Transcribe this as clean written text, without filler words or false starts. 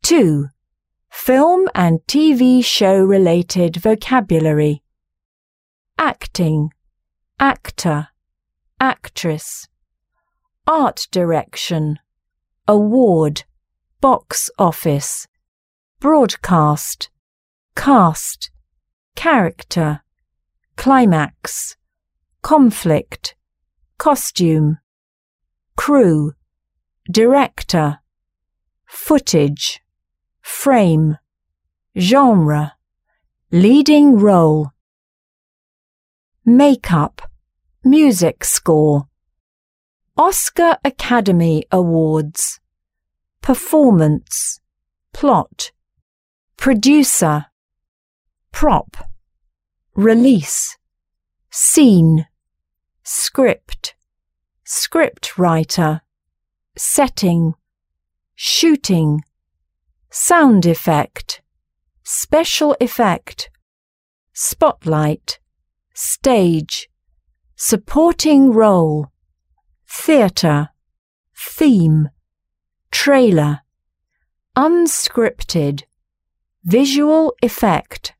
2. Film and TV show related vocabulary. Acting, actor, actress. Art direction, award, box office. Broadcast, cast, character, climax, conflict, costume. Crew, director, footage, frame, genre, leading role. Makeup, music score. Oscar Academy Awards. Performance, plot. Producer, prop. Release, scene, script, script writer. Setting, shooting, sound effect, special effect, spotlight, stage, supporting role, theatre, theme, trailer, unscripted, visual effect.